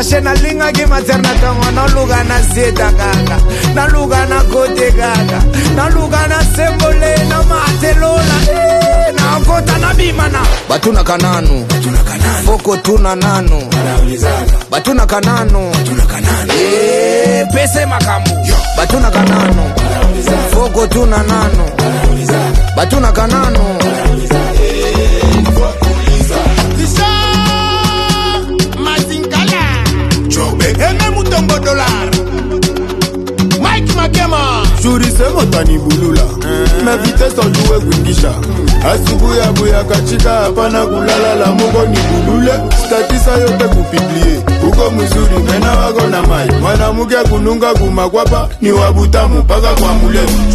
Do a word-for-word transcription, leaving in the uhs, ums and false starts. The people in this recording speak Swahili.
she na linga ke materna tongo no luga na seta gaga na luga na kote gaga na luga na sembole na matelola eh na kota na bimana batuna kananu batuna kananu foko tuna nano batuna kananu batuna kananu eh pese makamu batuna kananu foko tuna nano batuna kananu Juri se motani bulula Ma vitesse en jouer gwindisha Asubuya buya kachika hapana kulala la mugo ni bulule Statisa yote kupiblie Uko mzuri mena wago na mai Mwana muge kununga kumakwapa Ni wabutamu paka kwa mule